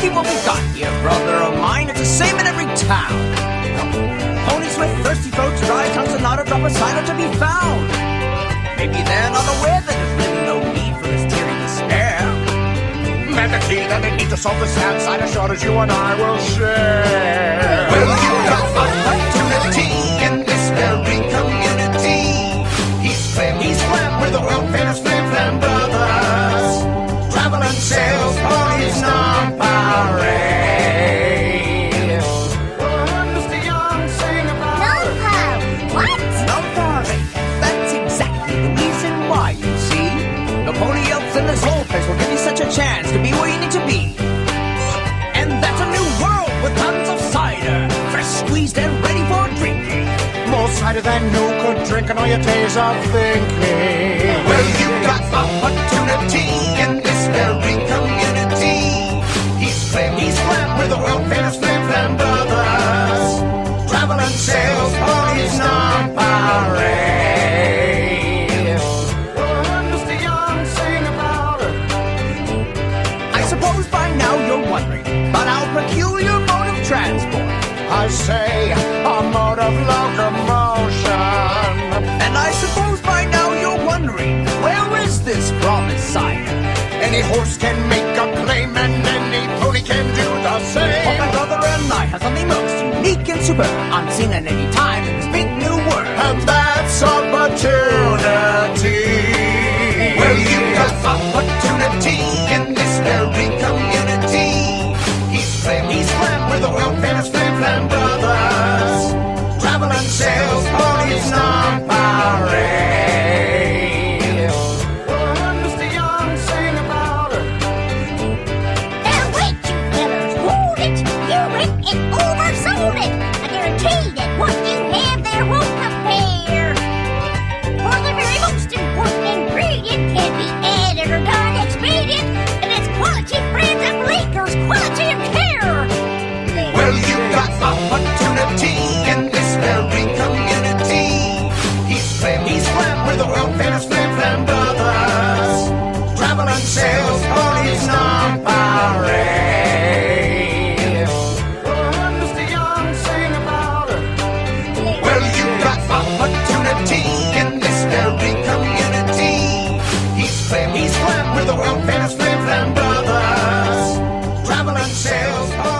see what we got here, brother of mine. It's the same in every town. Ponies with thirsty throats, dry tongues, and not a drop of cider to be found. Maybe they're not aware that there's really no need for this teary despair. And the key that they need to solve this sad cider shortage you and I will share. Well, you got opportunity in this very community. He's flamed with the world-famous Flim Flam Brothers. Travel and sales ponies non-parade. What does the young sing about? What? Non-parade. That's exactly the reason why, you see. The pony elves in this whole place will give you such a chance to be where you need to be. And that's a new world with tons of cider, fresh squeezed and ready for drinking. More cider than you could drink in all your days of thinking. Well, you got opportunity in this very community. He's flamed with the world-famous Flim Flam Brothers. Travel and sales ponies non-parade. What does the young sing about? I suppose by now you're wondering about our peculiar mode of transport. I say a mode of locomotion. And I suppose by now you're wondering, where is this promised cider? Any horse can make a claim and any pony can do the same. Well, my brother and I have something most unique and superb, unseen at any time in this big new world. And that's opportunity. Well, you got opportunity in this very community. He's flamed with the world-famous Flim Flam Brothers. Travel and sales ponies non-parade. What does the young sing about? Now wait, you fellas, hold it! You went and oversold it! I guarantee that what you have there won't compare. For the very most important ingredient can be added or done expedient, and it's quality friends and leakers, quality and care. Well, you got opportunity in this very community. He's flamed with the world-famous Flim Flam Brothers. Travel and sales ponies non-parade. What does the young sing about? Well, you got opportunity in this very community. He's flamed with the world-famous Flim Flam Brothers. Travel and sales ponies